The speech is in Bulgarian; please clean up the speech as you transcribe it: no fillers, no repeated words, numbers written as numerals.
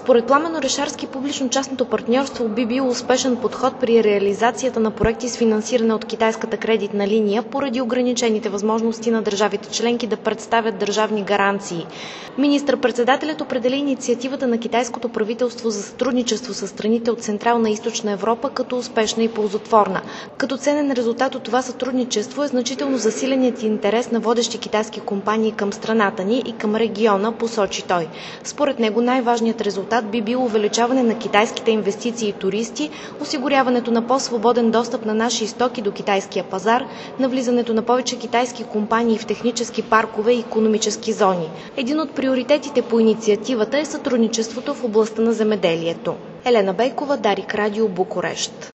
Според Пламен Орешарски, публично-частното партньорство би било успешен подход при реализацията на проекти с финансиране от китайската кредитна линия, поради ограничените възможности на държавите членки да представят държавни гаранции. Министър-председателят определи инициативата на китайското правителство за сътрудничество с страните от Централна и Източна Европа като успешна и ползотворна. Като ценен резултат от това сътрудничество е значително засиленият интерес на водещи китайски компании към страната ни и към региона, посочи той. Според него най-важният резултат би било увеличаване на китайските инвестиции и туристи, осигуряването на по-свободен достъп на наши стоки до китайския пазар, навлизането на повече китайски компании в технически паркове и икономически зони. Един от приоритетите по инициативата е сътрудничеството в областта на земеделието. Елена Бейкова, Дарик Радио, Букурещ.